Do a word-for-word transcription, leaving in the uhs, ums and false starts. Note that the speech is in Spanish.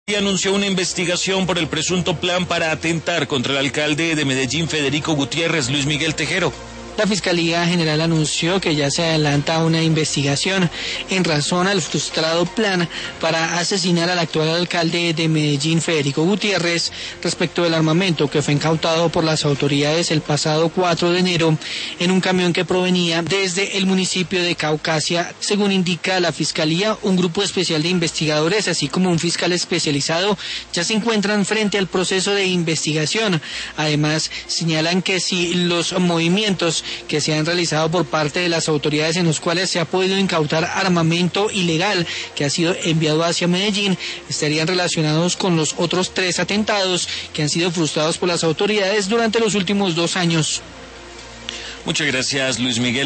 Y anunció una investigación por el presunto plan para atentar contra el alcalde de Medellín, Federico Gutiérrez. Luis Miguel Tejero. La Fiscalía General anunció que ya se adelanta una investigación en razón al frustrado plan para asesinar al actual alcalde de Medellín, Federico Gutiérrez, respecto del armamento que fue incautado por las autoridades el pasado cuatro de enero en un camión que provenía desde el municipio de Caucasia. Según indica la Fiscalía, un grupo especial de investigadores, así como un fiscal especializado, ya se encuentran frente al proceso de investigación. Además, señalan que si los movimientos que se han realizado por parte de las autoridades en los cuales se ha podido incautar armamento ilegal que ha sido enviado hacia Medellín estarían relacionados con los otros tres atentados que han sido frustrados por las autoridades durante los últimos dos años. Muchas gracias, Luis Miguel.